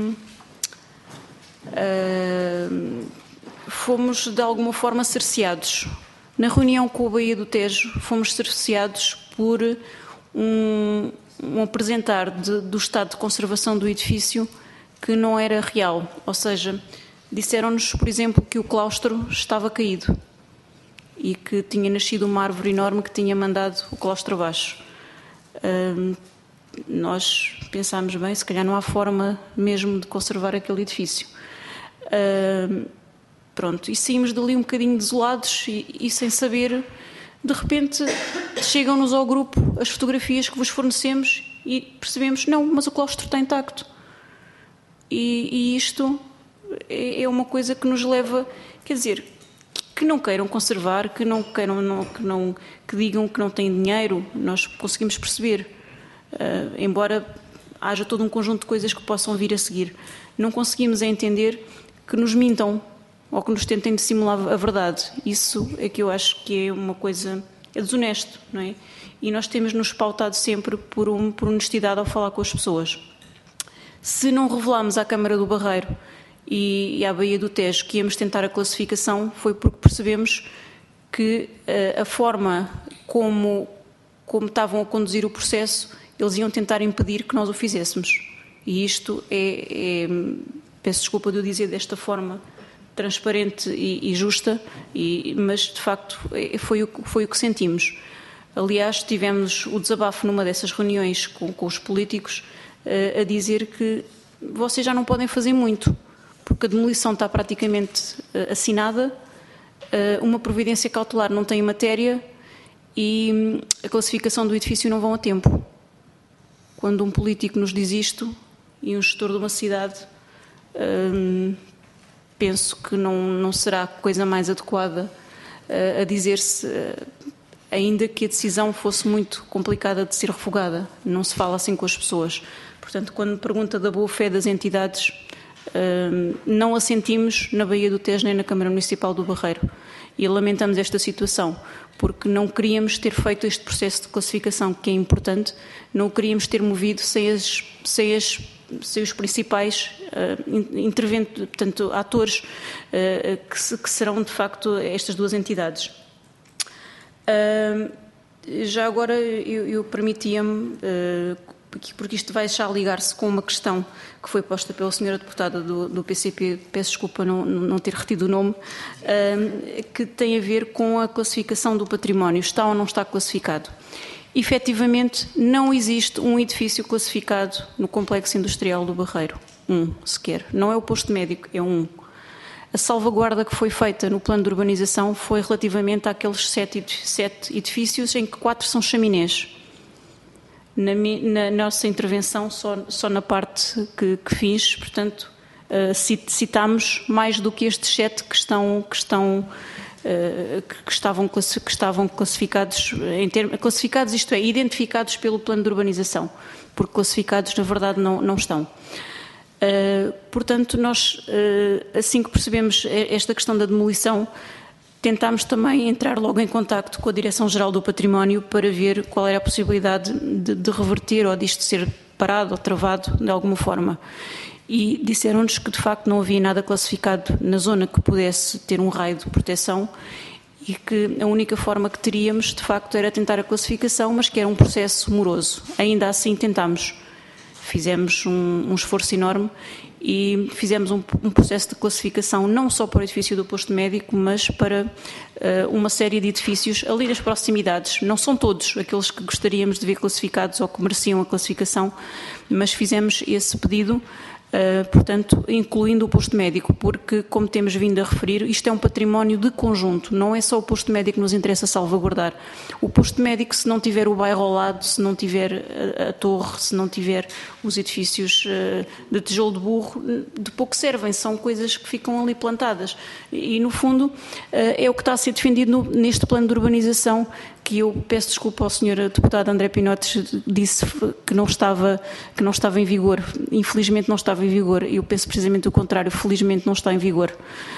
uh, fomos de alguma forma cerceados. Na reunião com o Baía do Tejo, fomos cerceados por um, um apresentar de, do estado de conservação do edifício que não era real. Ou seja, disseram-nos, por exemplo, que o claustro estava caído e que tinha nascido uma árvore enorme que tinha mandado o claustro abaixo. Hum, nós pensámos, bem, se calhar não há forma mesmo de conservar aquele edifício. Hum, Pronto, e saímos dali um bocadinho desolados e, e sem saber, de repente chegam-nos ao grupo as fotografias que vos fornecemos e percebemos, não, mas o claustro está intacto. E, e isto é, é uma coisa que nos leva, quer dizer, que não queiram conservar, que não queiram, não, que, não, que digam que não têm dinheiro, nós conseguimos perceber, uh, embora haja todo um conjunto de coisas que possam vir a seguir. Não conseguimos entender que nos mintam ou que nos tentem dissimular a verdade. Isso é que eu acho que é uma coisa, é desonesto, não é? E nós temos nos pautado sempre por, um, por honestidade ao falar com as pessoas. Se não revelámos à Câmara do Barreiro e, e à Baía do Tejo que íamos tentar a classificação, foi porque percebemos que uh, a forma como, como estavam a conduzir o processo, eles iam tentar impedir que nós o fizéssemos. E isto é, é peço desculpa de eu dizer desta forma, transparente e, e justa, e, mas de facto foi o, foi o que sentimos. Aliás, tivemos o desabafo numa dessas reuniões com, com os políticos uh, a dizer que vocês já não podem fazer muito, porque a demolição está praticamente uh, assinada, uh, uma providência cautelar não tem matéria e um, a classificação do edifício não vão a tempo. Quando um político nos diz isto e um gestor de uma cidade, um, penso que não, não será a coisa mais adequada uh, a dizer-se, uh, ainda que a decisão fosse muito complicada de ser revogada. Não se fala assim com as pessoas. Portanto, quando me pergunta da boa-fé das entidades, uh, não a sentimos na Baía do Tejo nem na Câmara Municipal do Barreiro. E lamentamos esta situação, porque não queríamos ter feito este processo de classificação, que é importante, não o queríamos ter movido sem as... Sem as sem os principais uh, intervento, portanto, atores uh, que, se, que serão, de facto, estas duas entidades. Uh, já agora, eu, eu permitia-me, uh, porque isto vai já ligar-se com uma questão que foi posta pela senhora deputada do, do P C P, peço desculpa não, não ter retido o nome, uh, que tem a ver com a classificação do património, está ou não está classificado. Efetivamente, não existe um edifício classificado no Complexo Industrial do Barreiro. Um, sequer. Não é o posto médico, é um. A salvaguarda que foi feita no plano de urbanização foi relativamente àqueles sete, sete edifícios em que quatro são chaminés. Na, na nossa intervenção, só, só na parte que, que fiz, portanto, citámos mais do que estes sete que estão, que estão que estavam, que estavam classificados, em termos, classificados, isto é, identificados pelo plano de urbanização, porque classificados na verdade não, não estão. Uh, portanto, nós, uh, assim que percebemos esta questão da demolição, tentámos também entrar logo em contacto com a Direção-Geral do Património para ver qual era a possibilidade de, de reverter ou disto ser parado ou travado de alguma forma. E disseram-nos que de facto não havia nada classificado na zona que pudesse ter um raio de proteção e que a única forma que teríamos de facto era tentar a classificação, mas que era um processo moroso. Ainda assim tentámos, fizemos um, um esforço enorme e fizemos um, um processo de classificação não só para o edifício do posto médico, mas para uh, uma série de edifícios ali nas proximidades. Não são todos aqueles que gostaríamos de ver classificados ou que mereciam a classificação, mas fizemos esse pedido. Uh, portanto, incluindo o posto médico, porque, como temos vindo a referir, isto é um património de conjunto, não é só o posto médico que nos interessa salvaguardar. O posto médico, se não tiver o bairro ao lado, se não tiver a, a torre, se não tiver os edifícios uh, de tijolo de burro, de pouco servem, são coisas que ficam ali plantadas. E, no fundo, uh, é o que está a ser defendido no, neste plano de urbanização, que eu peço desculpa ao senhor deputado André Pinotes, disse que não estava, que não estava em vigor. Infelizmente não estava em vigor. Eu penso precisamente o contrário, felizmente não está em vigor.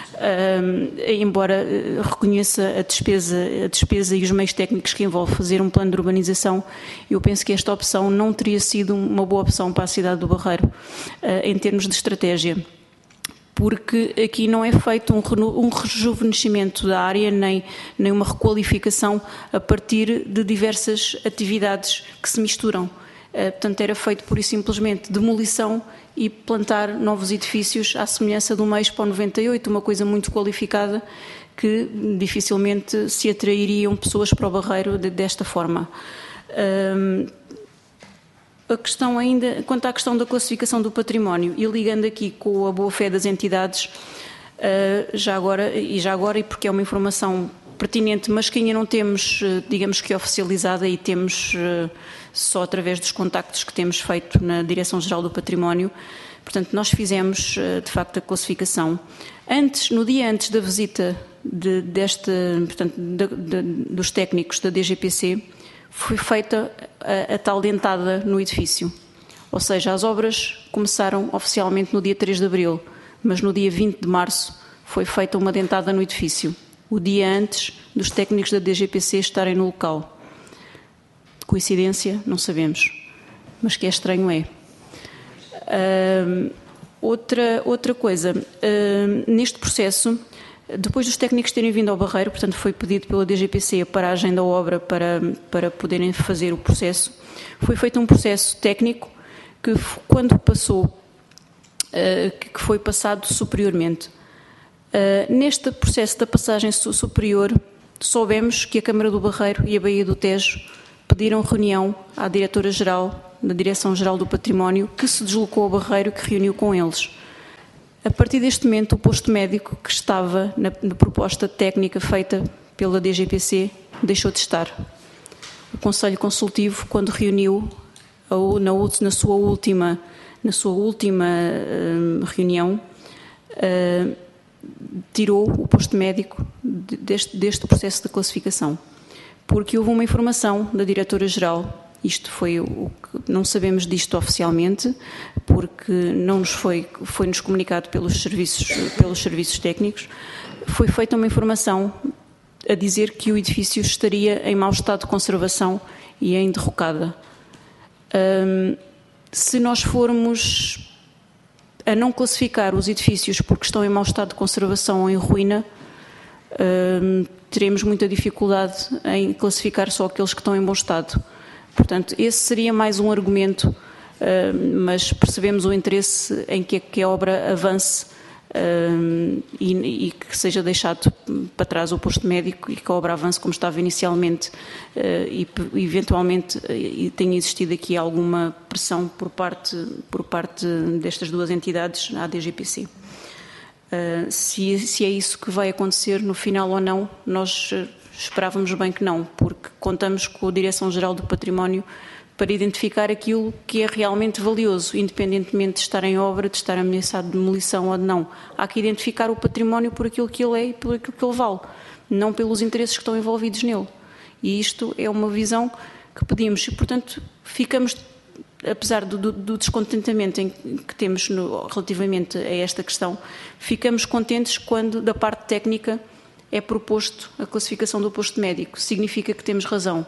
Uh, embora reconheça a despesa, a despesa e os meios técnicos que envolve fazer um plano de urbanização, eu penso que esta opção não teria sido uma boa opção para a cidade do Barreiro, uh, em termos de estratégia. Porque aqui não é feito um, um rejuvenescimento da área, nem, nem uma requalificação a partir de diversas atividades que se misturam. Uh, portanto, era feito pura e simplesmente demolição e plantar novos edifícios à semelhança do M E I S P O noventa e oito, uma coisa muito qualificada que dificilmente se atrairiam pessoas para o Barreiro de, desta forma. Uh, A questão ainda, quanto à questão da classificação do património, e ligando aqui com a boa-fé das entidades, já agora, e já agora, e porque é uma informação pertinente, mas que ainda não temos, digamos que oficializada, e temos só através dos contactos que temos feito na Direção-Geral do Património. Portanto, nós fizemos, de facto, a classificação. Antes, no dia antes da visita de, deste, portanto, de, de, dos técnicos da D G P C, foi feita a, a tal dentada no edifício. Ou seja, as obras começaram oficialmente no dia três de abril, mas no dia vinte de março foi feita uma dentada no edifício, o dia antes dos técnicos da D G P C estarem no local. Coincidência? Não sabemos, mas que é estranho é. Uh, outra, outra coisa, uh, neste processo, depois dos técnicos terem vindo ao Barreiro, portanto foi pedido pela D G P C a paragem da obra para, para poderem fazer o processo, foi feito um processo técnico que quando passou, uh, que foi passado superiormente. Uh, neste processo da passagem superior, soubemos que a Câmara do Barreiro e a Baía do Tejo pediram reunião à Diretora-Geral, da Direção-Geral do Património, que se deslocou ao Barreiro e que reuniu com eles. A partir deste momento, o posto médico que estava na, na proposta técnica feita pela D G P C deixou de estar. O Conselho Consultivo, quando reuniu a, na, na sua última, na sua última uh, reunião, uh, tirou o posto médico deste, deste processo de classificação, porque houve uma informação da Diretora-Geral. Isto foi o que não sabemos disto oficialmente, porque não nos foi, foi-nos comunicado pelos serviços, pelos serviços técnicos. Foi feita uma informação a dizer que o edifício estaria em mau estado de conservação e em derrocada. Hum, se nós formos a não classificar os edifícios porque estão em mau estado de conservação ou em ruína, hum, teremos muita dificuldade em classificar só aqueles que estão em bom estado. Portanto, esse seria mais um argumento, mas percebemos o interesse em que, que a obra avance e, e que seja deixado para trás o posto médico e que a obra avance como estava inicialmente e, eventualmente, tenha existido aqui alguma pressão por parte, por parte destas duas entidades, à D G P C. Se, se é isso que vai acontecer no final ou não, nós esperávamos bem que não, porque contamos com a Direção-Geral do Património para identificar aquilo que é realmente valioso, independentemente de estar em obra, de estar ameaçado de demolição ou de não. Há que identificar o património por aquilo que ele é e por aquilo que ele vale, não pelos interesses que estão envolvidos nele. E isto é uma visão que pedimos e, portanto, ficamos, apesar do, do, do descontentamento em que temos no, relativamente a esta questão, ficamos contentes quando, da parte técnica, é proposto a classificação do posto médico. Significa que temos razão.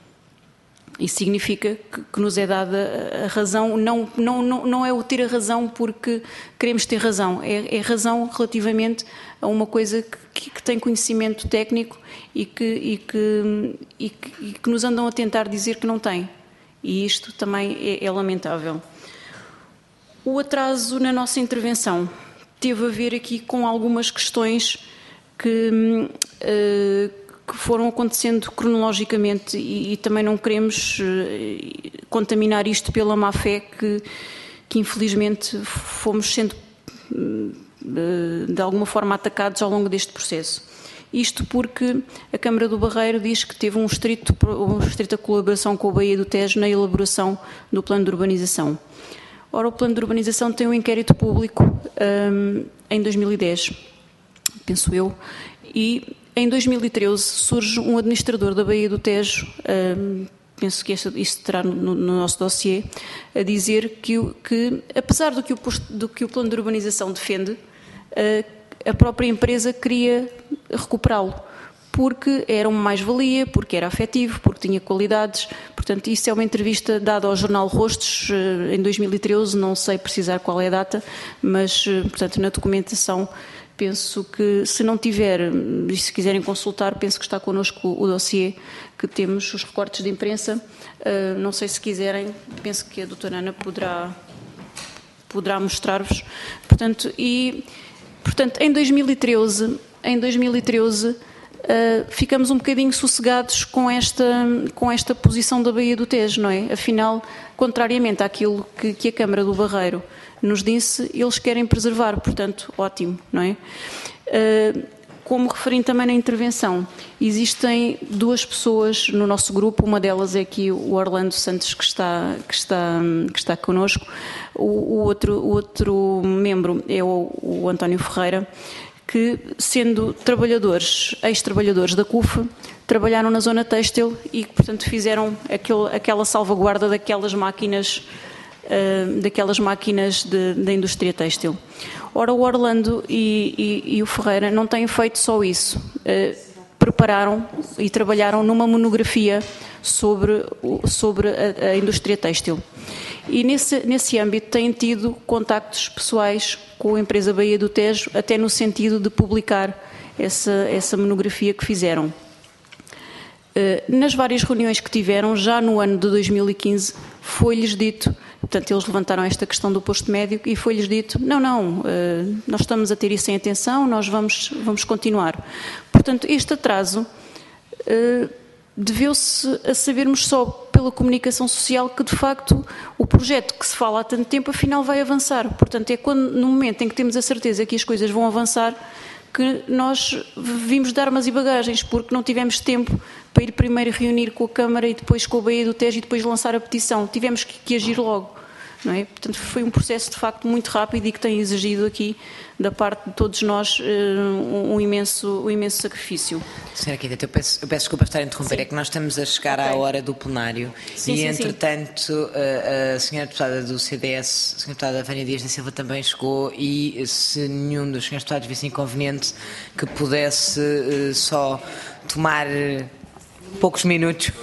E significa que, que nos é dada a razão, não, não, não, não é o ter a razão porque queremos ter razão, é, é razão relativamente a uma coisa que, que tem conhecimento técnico e que, e, que, e, que, e que nos andam a tentar dizer que não tem. E isto também é, é lamentável. O atraso na nossa intervenção teve a ver aqui com algumas questões que... Uh, que foram acontecendo cronologicamente e, e também não queremos uh, contaminar isto pela má-fé que, que infelizmente fomos sendo uh, de alguma forma atacados ao longo deste processo. Isto porque a Câmara do Barreiro diz que teve um estrito, uma estrita colaboração com a Baía do Tejo na elaboração do plano de urbanização. Ora, o plano de urbanização tem um inquérito público um, em dois mil e dez, penso eu, e em dois mil e treze surge um administrador da Baía do Tejo, um, penso que isto estará no, no nosso dossiê, a dizer que, que apesar do que, o posto, do que o plano de urbanização defende, uh, a própria empresa queria recuperá-lo, porque era uma mais-valia, porque era afetivo, porque tinha qualidades. Portanto, isso é uma entrevista dada ao jornal Rostos uh, em dois mil e treze, não sei precisar qual é a data, mas, uh, portanto, na documentação... Penso que, se não tiver, e se quiserem consultar, penso que está connosco o dossiê, que temos os recortes de imprensa. Uh, não sei se quiserem, penso que a doutora Ana poderá, poderá mostrar-vos. Portanto, e, portanto, em dois mil e treze, em dois mil e treze uh, ficamos um bocadinho sossegados com esta, com esta posição da Baía do Tejo, não é? Afinal, contrariamente àquilo que, que a Câmara do Barreiro nos disse, eles querem preservar, portanto, ótimo, não é? Como referi também na intervenção, existem duas pessoas no nosso grupo, uma delas é aqui o Orlando Santos, que está, que está, que está connosco, o, o, outro, o outro membro é o, o António Ferreira, que, sendo trabalhadores, ex-trabalhadores da C U F, trabalharam na zona têxtil e, portanto, fizeram aquele, aquela salvaguarda daquelas máquinas Uh, daquelas máquinas de, da indústria têxtil. Ora, o Orlando e, e, e o Ferreira não têm feito só isso. Uh, prepararam e trabalharam numa monografia sobre, sobre a, a indústria têxtil. E nesse, nesse âmbito têm tido contactos pessoais com a empresa Baía do Tejo, até no sentido de publicar essa, essa monografia que fizeram. Uh, nas várias reuniões que tiveram, já no ano de dois mil e quinze, foi-lhes dito, portanto, eles levantaram esta questão do posto médico e foi-lhes dito, não, não, nós estamos a ter isso em atenção, nós vamos, vamos continuar. Portanto, este atraso deveu-se a sabermos só pela comunicação social que, de facto, o projeto que se fala há tanto tempo, afinal, vai avançar. Portanto, é quando, no momento em que temos a certeza que as coisas vão avançar, que nós vimos de armas e bagagens, porque não tivemos tempo para ir primeiro reunir com a Câmara e depois com a Baía do Tejo e depois lançar a petição. Tivemos que, que agir logo, não é? Portanto, foi um processo de facto muito rápido e que tem exigido aqui, da parte de todos nós, um, um, imenso, um imenso sacrifício. Senhora Quinta, eu peço, eu peço desculpa por estar a interromper, sim. É que nós estamos a chegar okay. à hora do plenário sim, e, sim, entretanto, sim. A, a senhora deputada do C D S, a senhora deputada Vânia Dias da Silva também chegou e, se nenhum dos senhores deputados visse inconveniente, que pudesse uh, só tomar uh, poucos minutos.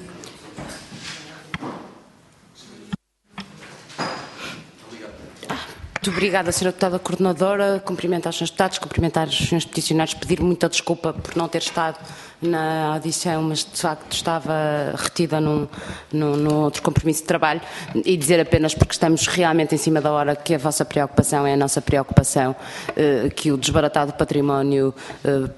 Muito obrigada, senhora Deputada Coordenadora. Cumprimentar os senhores Deputados, cumprimentar os senhores peticionários, pedir muita desculpa por não ter estado na audição, mas de facto estava retida num, num, num outro compromisso de trabalho, e dizer apenas, porque estamos realmente em cima da hora, que a vossa preocupação é a nossa preocupação, eh, que o desbaratado património eh, português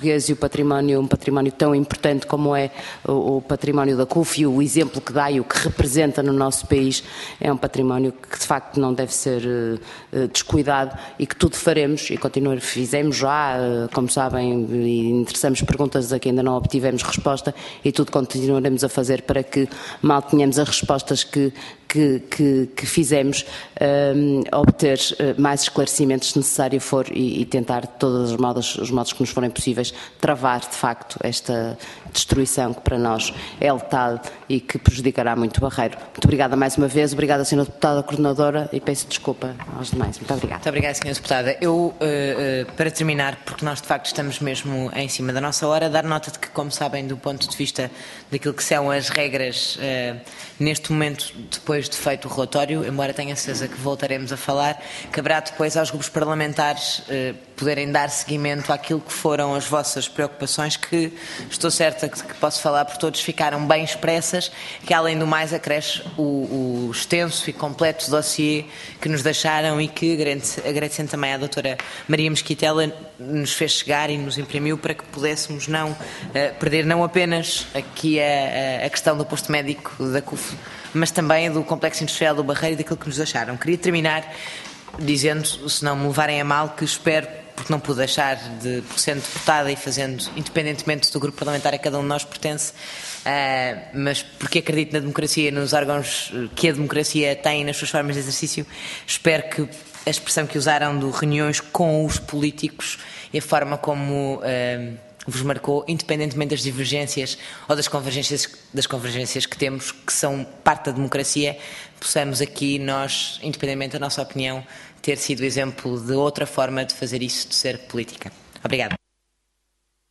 português e o património, um património tão importante como é o, o património da C U F e o exemplo que dá e o que representa no nosso país é um património que de facto não deve ser uh, descuidado e que tudo faremos e continuar, fizemos já, uh, como sabem, e interessamos perguntas a que ainda não obtivemos resposta e tudo continuaremos a fazer para que mal tenhamos as respostas que Que, que, que fizemos, um, obter uh, mais esclarecimentos se necessário for e, e tentar de todos os modos, os modos que nos forem possíveis travar de facto esta destruição que para nós é letal e que prejudicará muito o Barreiro. Muito obrigada mais uma vez, obrigada senhora Deputada Coordenadora e peço desculpa aos demais. Muito obrigada. Muito obrigada senhora Deputada. Eu, uh, uh, para terminar, porque nós de facto estamos mesmo em cima da nossa hora, dar nota de que, como sabem, do ponto de vista daquilo que são as regras uh, neste momento, depois de feito o relatório, embora tenha certeza que voltaremos a falar, caberá depois aos grupos parlamentares eh, poderem dar seguimento àquilo que foram as vossas preocupações, que estou certa que, que posso falar por todos, ficaram bem expressas, que além do mais acresce o, o extenso e completo dossiê que nos deixaram e que, agradecendo também à doutora Maria Mesquitela, nos fez chegar e nos imprimiu para que pudéssemos não eh, perder não apenas aqui a, a questão do posto médico da C U F, mas também do Complexo Industrial do Barreiro e daquilo que nos deixaram. Queria terminar dizendo, se não me levarem a mal, que espero, porque não pude deixar de, por sendo deputada e fazendo, independentemente do grupo parlamentar a cada um de nós pertence, uh, mas porque acredito na democracia, nos órgãos que a democracia tem nas suas formas de exercício, espero que a expressão que usaram de reuniões com os políticos e a forma como uh, vos marcou, independentemente das divergências ou das convergências, das convergências que temos, que são parte da democracia, possamos aqui nós, independentemente da nossa opinião, ter sido exemplo de outra forma de fazer isso, de ser política. Obrigada.